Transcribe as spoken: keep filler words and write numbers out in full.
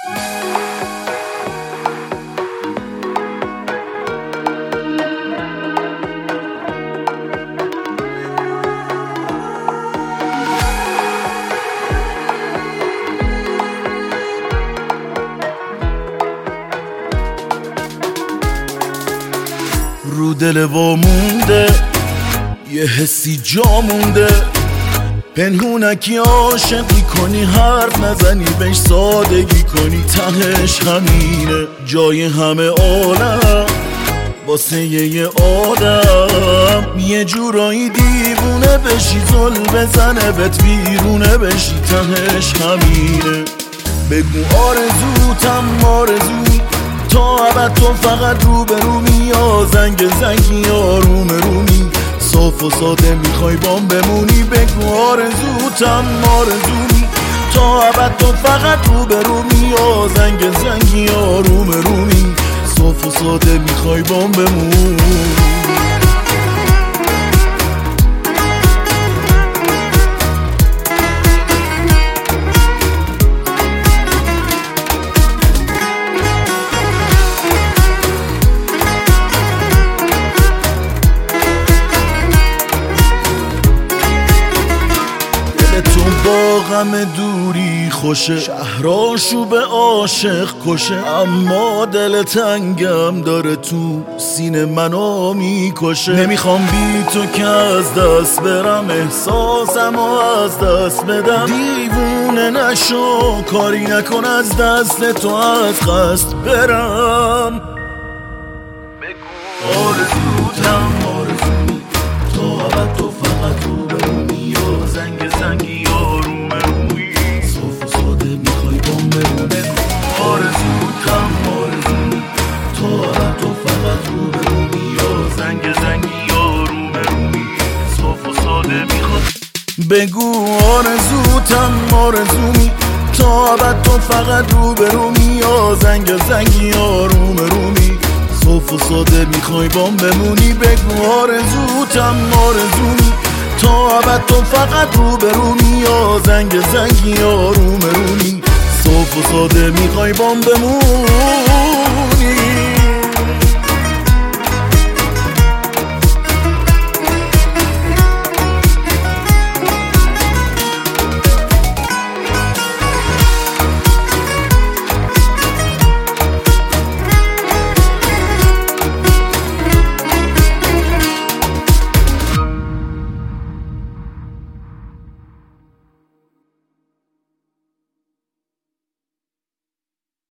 رو دل وامونده یه حسی جا مونده، پنهونکی عاشقی کنی، حرف نزنی بهش سادگی کنی، تهش همینه جای همه عالم واسه یه آدم، یه جورایی دیوونه بشی، زل بزنه بهت بیرونه بشی، تهش همینه. بگو آرزوتم آرزومی، تا ابد تو فقط رو به رومی، یا زنگ زنگی آروم رومی، صاف و ساده میخوای بام بمونی. بگو آرزوتم آرزومی، تا ابد تو فقط رو به رومی، یا زنگ زنگی آروم رومی، صاف و ساده میخوای بام بمونی. با غم دوری خوشه، شهراشو به عاشق کشه، اما دل تنگم داره تو سینه منو میکشه. نمیخوام بی تو که از دست برم، احساسمو از دست بدم، دیوونه نشو کاری نکن از دست تو از قصد برم. بگو آرزوتم آرزومی، تا ابد تو فقط رو بمونی، یا زنگ زنگی آروم روی، صاف و ساده میخوای بام بمونی. آرزوتم آرزومی، تا ابد تو فقط رو بمونی، یا زنگ زنگی آروم روی، صاف و ساده میخوای. بگو آرزوتم آرزومی، تا ابد تو فقط رو برومی، یا زنگ زنگی آروم رومی، صاف و ساده میخوای بام بمونی. بگو آرزوتم آرزومی، تا ابد تو فقط رو برومی، یا زنگ زنگی آروم رومی، صاف و ساده میخوای بام بمونی.